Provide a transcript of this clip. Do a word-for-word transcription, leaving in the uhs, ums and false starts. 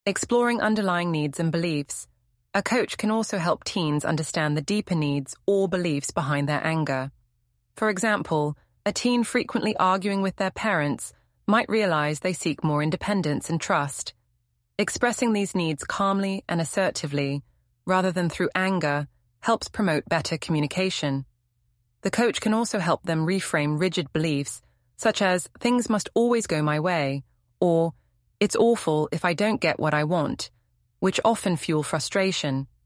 Exploring underlying needs and beliefs, a coach can also help teens understand the deeper needs or beliefs behind their anger. For example, a teen frequently arguing with their parents might realize they seek more independence and trust. Expressing these needs calmly and assertively, rather than through anger, helps promote better communication. The coach can also help them reframe rigid beliefs, such as things must always go my way, or it's awful if I don't get what I want, which often fuel frustration.